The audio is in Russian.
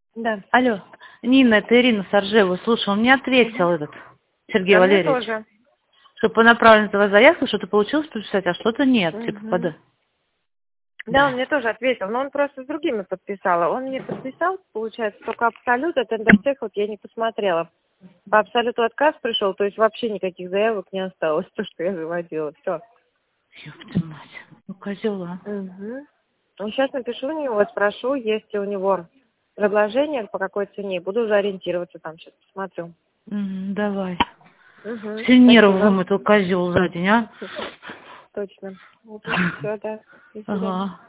Да. Алло, Нина, это Ирина Саржева. Слушай, он мне ответил этот Сергей Да, мне Валерьевич, тоже. что по направлению твоей заявки что-то получилось подписать, а что-то нет, типа Мгм. пода. Да, он мне тоже ответил, но он просто с другими подписал. Он мне подписал, получается, только Абсолют, а Тендертех вот я не посмотрела. По Абсолюту отказ пришел, то есть вообще никаких заявок не осталось, то, что я заводила. Все. Ёпта мать, ну козел, а. Угу. Ну, сейчас напишу у него, спрошу, есть ли у него предложение, по какой цене. Буду уже ориентироваться там, сейчас посмотрю. Давай. Угу. Все нервы Спасибо. вымытал козел за день, а. Точно. Все, да. До свидания. Ага.